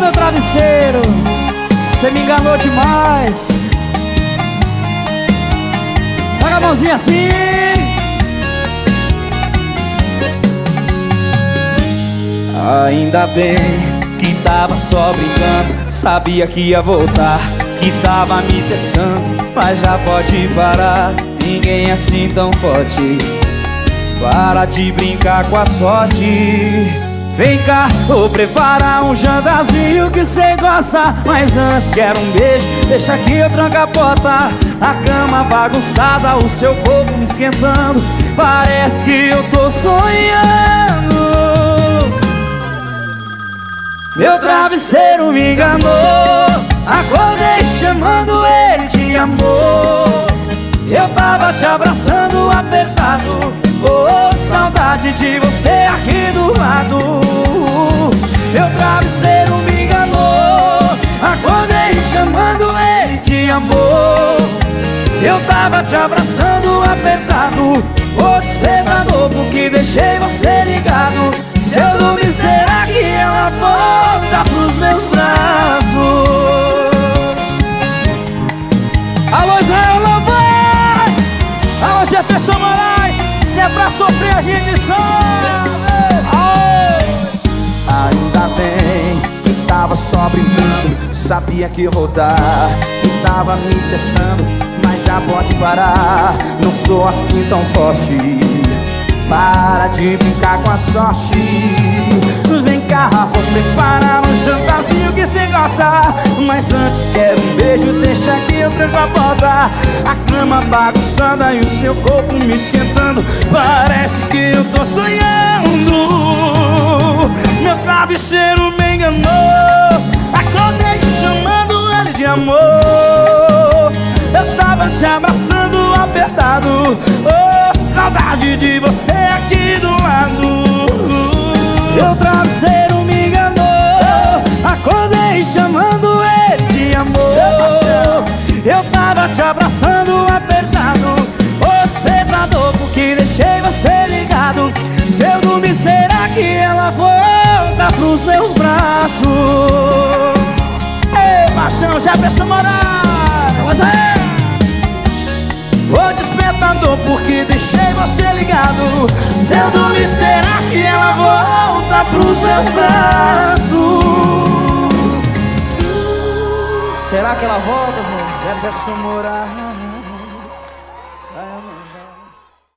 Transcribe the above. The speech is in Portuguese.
meu travesseiro, você me enganou demais. Pega a mãozinha assim. Ainda bem que tava só brincando, sabia que ia voltar, que tava me testando. Mas já pode parar, ninguém é assim tão forte. Para de brincar com a sorte. Vem cá, vou preparar um jantarzinho que cê gosta. Mas antes quero um beijo, deixa que eu tranco a porta. A cama bagunçada, o seu corpo me esquentando. Parece que eu tô sonhando. Meu travesseiro me enganou, acordei chamando ele de amor. Eu tava te abraçando apertado, oh, saudade de você aqui do lado. Meu travesseiro me enganou, acordei chamando ele de amor. Eu tava te abraçando apertado, oh, despertador, porque deixei você ligado. Se eu dormir, será que ela volta pros meus braços? Alô, Israel Lovaes! Alô, Jefferson Moraes! Se é pra sofrer, a gente sofre! Ainda bem que tava só brincando, sabia que ia voltar, que tava me testando. Mas já pode parar, não sou assim tão forte. Para de brincar com a sorte. Vem cá, vou preparar um jantarzinho que cê gosta. Mas antes quero um beijo, deixa que eu tranco a porta. A cama bagunçada e o seu corpo me esquentando. Parece que eu tô sonhando. Meu travesseiro me enganou, acordei chamando ele de amor. Eu tava te abraçando apertado, oh, saudade de você aqui do lado. Meu travesseiro me enganou, acordei chamando ele de amor. Eu tava te abraçando apertado, oh, despertador, porque deixei você ligado. Se eu dormir, será que ela volta pros meus braços? Ei, machão, Jefferson Moraes! Mas é! Ô despertador, porque deixei você ligado. Se eu dormir, será que ela volta pros meus braços? Será que ela volta, Zé? Jefferson Moraes.